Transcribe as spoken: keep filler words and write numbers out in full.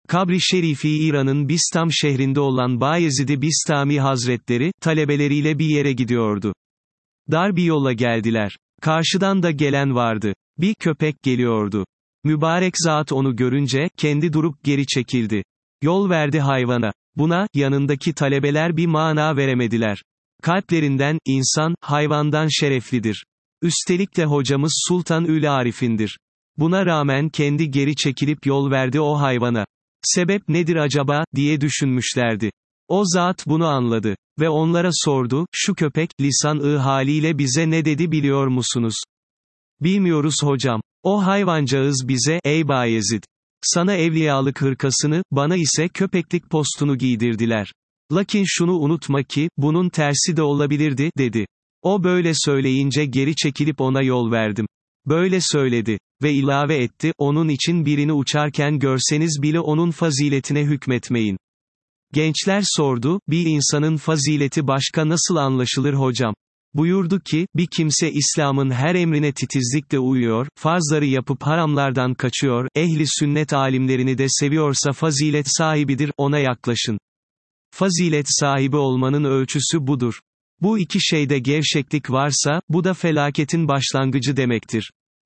Kabri Şerifi İran'ın Bistam şehrinde olan Bayezid-i Bistami Hazretleri, talebeleriyle bir yere gidiyordu. Dar bir yola geldiler. Karşıdan da gelen vardı. Bir köpek geliyordu. Mübarek zat onu görünce, kendi durup geri çekildi. Yol verdi hayvana. Buna, yanındaki talebeler bir mana veremediler. Kalplerinden, insan, hayvandan şereflidir. Üstelik de hocamız Sultan-ül Arif'indir. Buna rağmen kendi geri çekilip yol verdi o hayvana. Sebep nedir acaba, diye düşünmüşlerdi. O zat bunu anladı. Ve onlara sordu, şu köpek, lisan-ı haliyle bize ne dedi biliyor musunuz? Bilmiyoruz hocam. O hayvancağız bize, ey Bayezid, sana evliyalık hırkasını, bana ise köpeklik postunu giydirdiler. Lakin şunu unutma ki, bunun tersi de olabilirdi, dedi. O böyle söyleyince geri çekilip ona yol verdim. Böyle söyledi. Ve ilave etti, onun için birini uçarken görseniz bile onun faziletine hükmetmeyin. Gençler sordu, bir insanın fazileti başka nasıl anlaşılır hocam? Buyurdu ki, bir kimse İslam'ın her emrine titizlikle uyuyor, farzları yapıp haramlardan kaçıyor, ehli sünnet alimlerini de seviyorsa fazilet sahibidir, ona yaklaşın. Fazilet sahibi olmanın ölçüsü budur. Bu iki şeyde gevşeklik varsa, bu da felaketin başlangıcı demektir.